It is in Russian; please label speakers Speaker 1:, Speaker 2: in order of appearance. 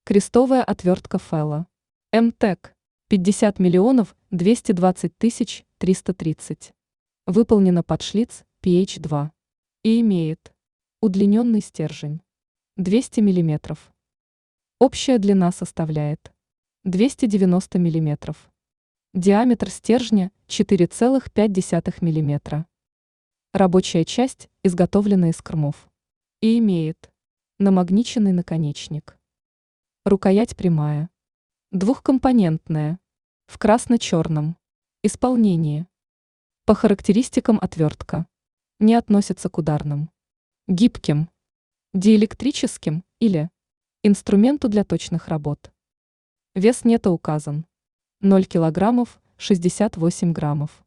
Speaker 1: Крестовая отвертка Фэлла. МТЭК. 50 миллионов 220 тысяч 330. Выполнена под шлиц PH2. И имеет удлиненный стержень 200 миллиметров. Общая длина составляет 290 миллиметров. Диаметр стержня 4,5 миллиметра. Рабочая часть изготовлена из кормов. И имеет намагниченный наконечник. Рукоять прямая. Двухкомпонентная. В красно-черном исполнении. По характеристикам отвертка. Не относится к ударным, гибким, диэлектрическим или инструменту для точных работ. Вес нета указан. 0 килограммов 68 граммов.